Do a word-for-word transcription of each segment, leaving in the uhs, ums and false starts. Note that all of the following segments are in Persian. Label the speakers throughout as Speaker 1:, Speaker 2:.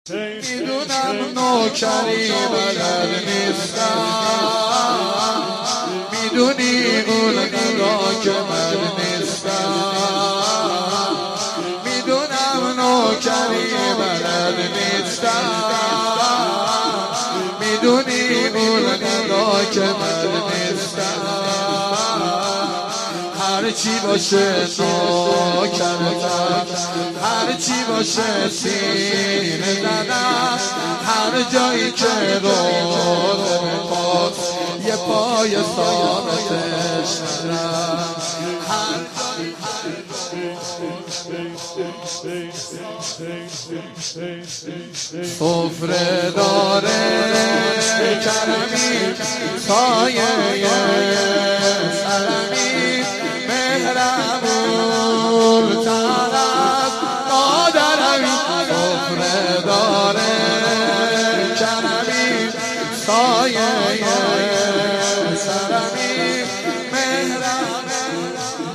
Speaker 1: میدونم نوکری بلد نیستم، میدونی اون نگاه که من نیستم، میدونم نوکری بلد نیستم، میدونی اون نگاه که من نیستم. هرچی باشه نوکرتم، هرچی باشه سینه زدم، هر جایی که روزه میخواد یه پای ثابتش ندم. سفره داره کرمی سایه سلمی مهربون طرف مادرمی. سفره داره کرمی سایه سلمی مهربون.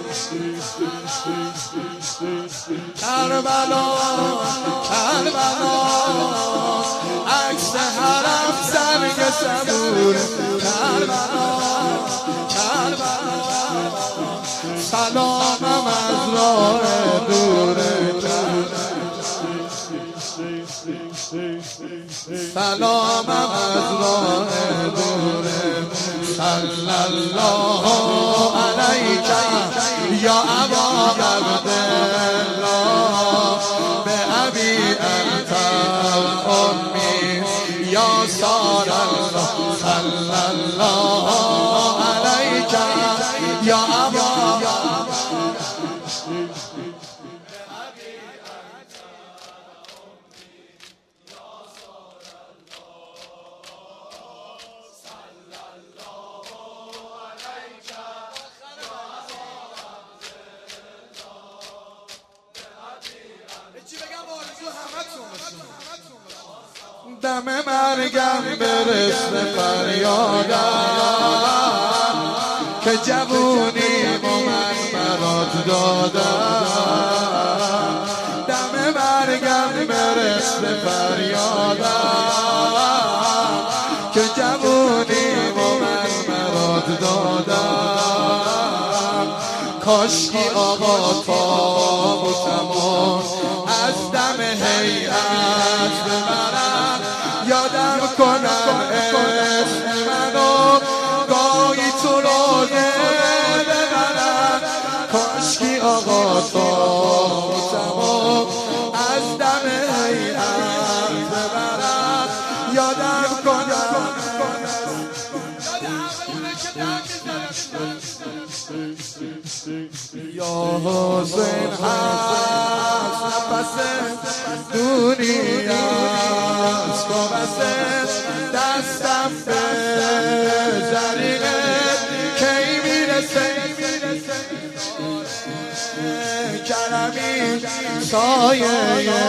Speaker 1: کربلا کربلا عکس حرم سرگ صبور. کربلا کربلا سلامم از راه دوره، سلامم از راه دوره. صلی الله علیک یا ابا عبدالله به ابی انت و امی یا سار الله. صلی الله علیک یا ابا دم مرگم برسه فریادم که جوونی من برات دادم. دم مرگم برسه فریادم که جوونی من برات دادم. کاشکی آقا تابوتمون از دم هیئت ببرم، یادم کنم اسم منو گاهی تو روزه ببرم. کاشکی آقا تابوتمون از دم هیئت ببرم، یادم کنم یا حسین هست نفس دنیاست تو بس دستم به زریقت کی میرسه. کرمی سایه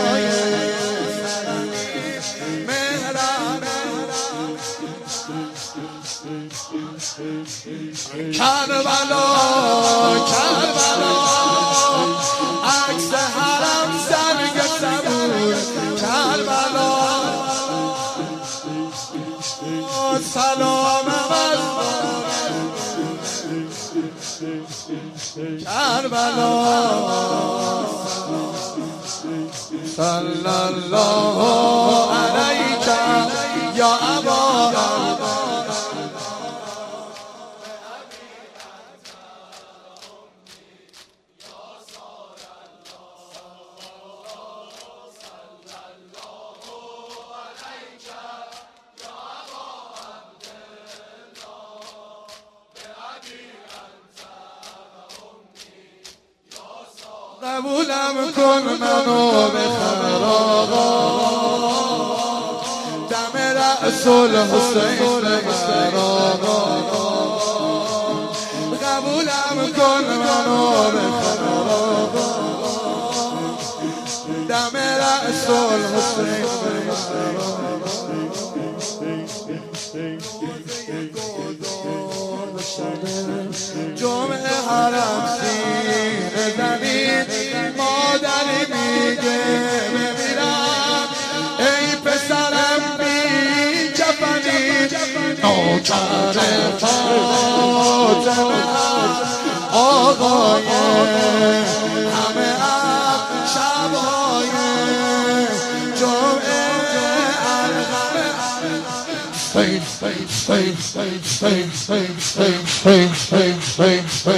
Speaker 1: کربلا کربلا عکس حرم سرگ صبور. کربلا سلامم از کربلا. صلی الله علیک یا ابا قبولم کن منو بخبر آقا، دم رسول حسین ببر آقا. قبولم کن منو بخبر آقا، دم رسول حسین ببر آقا. جمعه حرم سینه زمین مادری میگه بمیرم ای نوکر فاطمه آقای همه شبای جمعه الغمه فین فین فین فین فین فین فین فین فین